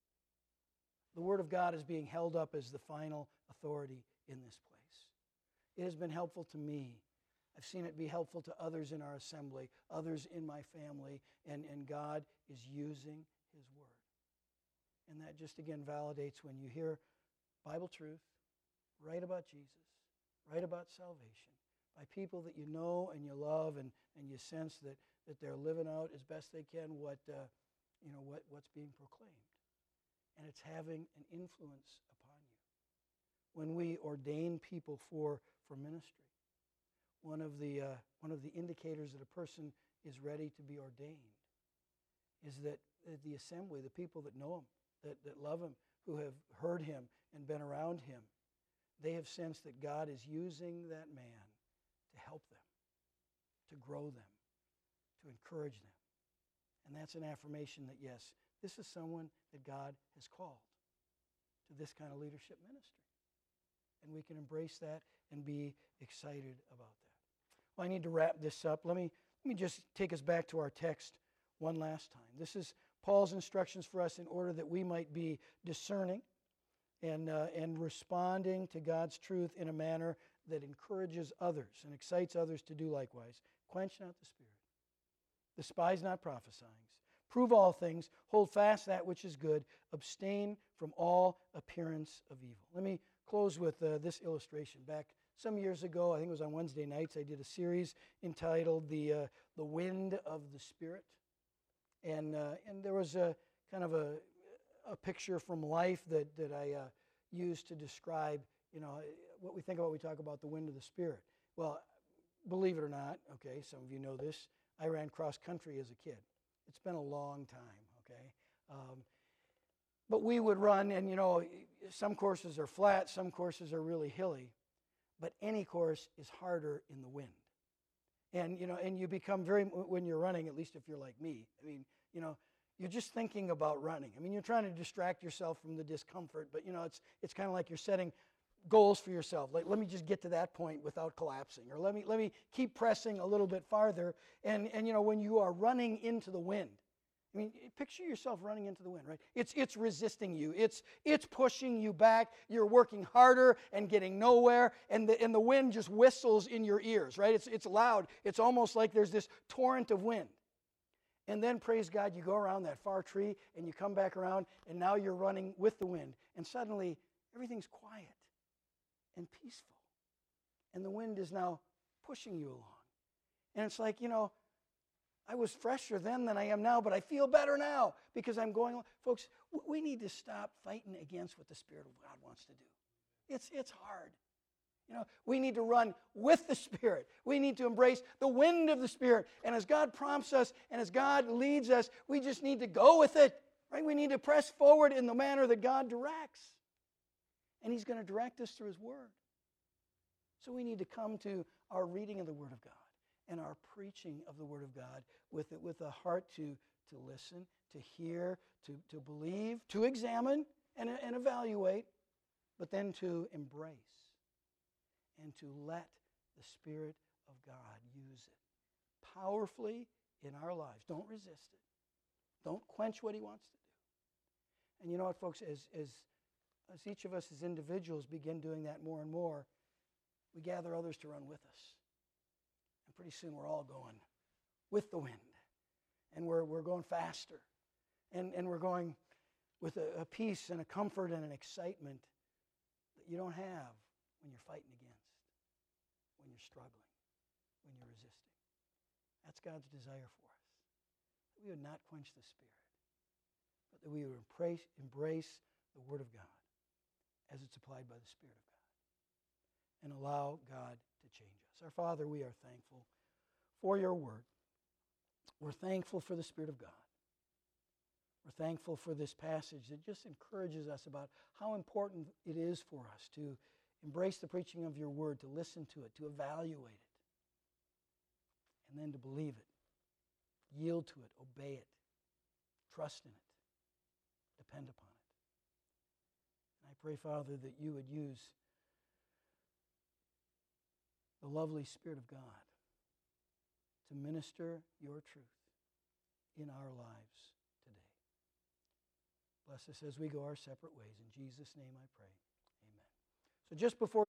place. The Word of God is being held up as the final authority in this place. It has been helpful to me. I've seen it be helpful to others in our assembly, others in my family, and, and God is using His Word. And that just, again, validates when you hear Bible truth, right about Jesus, right about salvation, by people that you know and you love, and, and you sense that, that they're living out as best they can what, uh, you know, what, what's being proclaimed. And it's having an influence upon you. When we ordain people for, for ministry, one of, the, uh, one of the indicators that a person is ready to be ordained is that the assembly, the people that know Him, that, that love Him, who have heard Him and been around Him, they have sensed that God is using that man to help them, to grow them, to encourage them. And that's an affirmation that, yes, this is someone that God has called to this kind of leadership ministry. And we can embrace that and be excited about that. Well, I need to wrap this up. Let me, let me just take us back to our text one last time. This is Paul's instructions for us in order that we might be discerning and, uh, and responding to God's truth in a manner that encourages others and excites others to do likewise. Quench not the Spirit. Despise not prophesying. Prove all things. Hold fast that which is good. Abstain from all appearance of evil. Let me close with uh, this illustration. Back some years ago, I think it was on Wednesday nights, I did a series entitled The, uh, the Wind of the Spirit. And, uh, and there was a kind of a, a picture from life that, that I uh, used to describe, you know, what we think about when we talk about the wind of the Spirit. Well, believe it or not, okay, some of you know this, I ran cross country as a kid. It's been a long time, okay? Um, but we would run, and you know, some courses are flat, some courses are really hilly, but any course is harder in the wind. And, you know, and you become very, when you're running, at least if you're like me, I mean, you know, you're just thinking about running. I mean, you're trying to distract yourself from the discomfort, but, you know, it's it's kind of like you're setting goals for yourself. Like, let me just get to that point without collapsing, or let me let me keep pressing a little bit farther. And, and you know, when you are running into the wind, I mean, picture yourself running into the wind, right? It's it's resisting you. It's it's pushing you back. You're working harder and getting nowhere, and the and the wind just whistles in your ears, right? It's it's loud. It's almost like there's this torrent of wind. And then, praise God, you go around that far tree, and you come back around, and now you're running with the wind, and suddenly everything's quiet and peaceful, and the wind is now pushing you along. And it's like, you know, I was fresher then than I am now, but I feel better now because I'm going. Folks, we need to stop fighting against what the Spirit of God wants to do. It's, it's hard. You know, we need to run with the Spirit. We need to embrace the wind of the Spirit. And as God prompts us and as God leads us, we just need to go with it. Right? We need to press forward in the manner that God directs. And He's going to direct us through His Word. So we need to come to our reading of the Word of God and our preaching of the Word of God with it, with a heart to, to listen, to hear, to, to believe, to examine and, and evaluate, but then to embrace and to let the Spirit of God use it powerfully in our lives. Don't resist it. Don't quench what He wants to do. And you know what, folks, as, as, as each of us as individuals begin doing that more and more, we gather others to run with us. And pretty soon we're all going with the wind. And we're, we're going faster. And, and we're going with a, a peace and a comfort and an excitement that you don't have when you're fighting against, when you're struggling, when you're resisting. That's God's desire for us. That we would not quench the Spirit, but that we would embrace, embrace the Word of God as it's applied by the Spirit of God and allow God to change us. Our Father, we are thankful for your Word. We're thankful for the Spirit of God. We're thankful for this passage that just encourages us about how important it is for us to embrace the preaching of your Word, to listen to it, to evaluate it, and then to believe it, yield to it, obey it, trust in it, depend upon it. And I pray, Father, that you would use the lovely Spirit of God to minister your truth in our lives today. Bless us as we go our separate ways. In Jesus' name I pray. Amen. So just before